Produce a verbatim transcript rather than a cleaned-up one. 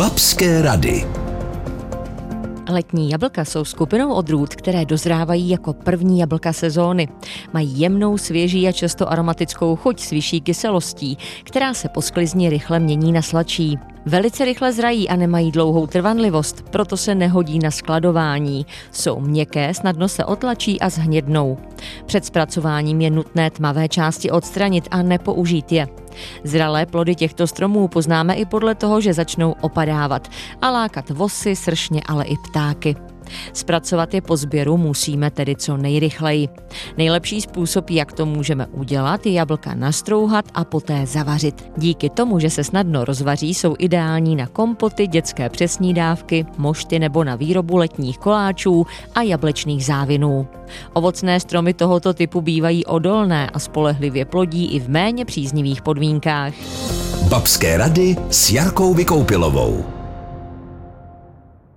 Babské rady. Letní jablka jsou skupinou odrůd, které dozrávají jako první jablka sezóny. Mají jemnou, svěží a často aromatickou chuť s vyšší kyselostí, která se po sklizni rychle mění na sladší. Velice rychle zrají a nemají dlouhou trvanlivost, proto se nehodí na skladování. Jsou měkké, snadno se otlačí a zhnědnou. Před zpracováním je nutné tmavé části odstranit a nepoužít je. Zralé plody těchto stromů poznáme i podle toho, že začnou opadávat a lákat vosy, sršně, ale i ptáky. Zpracovat je po sběru musíme tedy co nejrychleji. Nejlepší způsob, jak to můžeme udělat, je jablka nastrouhat a poté zavařit. Díky tomu, že se snadno rozvaří, jsou ideální na kompoty, dětské přesnídávky, mošty nebo na výrobu letních koláčů a jablečných závinů. Ovocné stromy tohoto typu bývají odolné a spolehlivě plodí i v méně příznivých podmínkách. Babské rady s Jarkou Vykoupilovou.